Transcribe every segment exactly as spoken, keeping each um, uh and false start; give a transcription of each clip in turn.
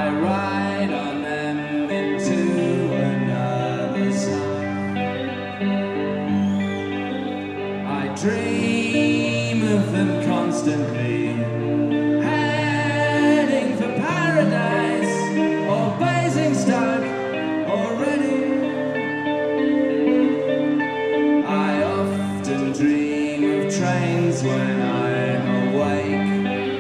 I ride on them into another sun. I dream of them constantly, heading for paradise or Basingstoke already. I often dream of trains when I'm awake.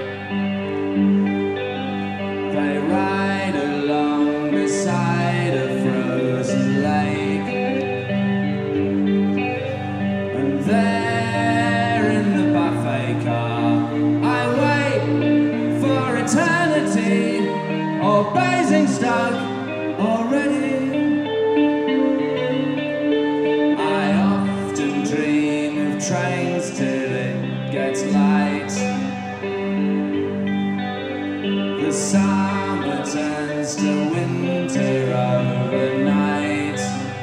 They ride along beside a frozen lake, and there in the buffet car I wait for eternity or Basingstoke already. I often dream of trains till it gets light. The summer turns to winter overnight.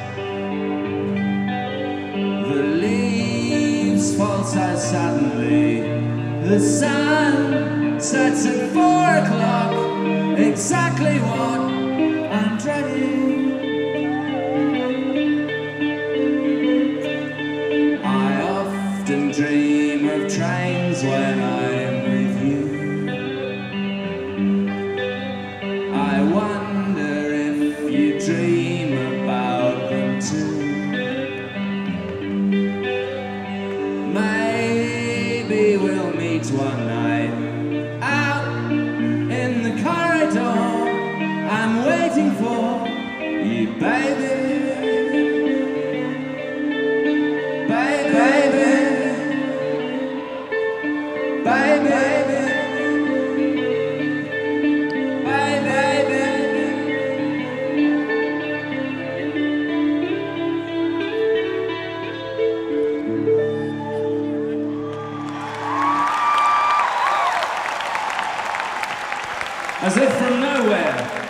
The leaves fall so suddenly. The sun sets at four o'clock. Exactly what I'm dreading. I often dream of trains when I'm with you. I wonder if you dream about them too. Maybe we'll meet one night out in the corridor. I'm waiting for you, baby. Baby, baby, baby. As if from nowhere,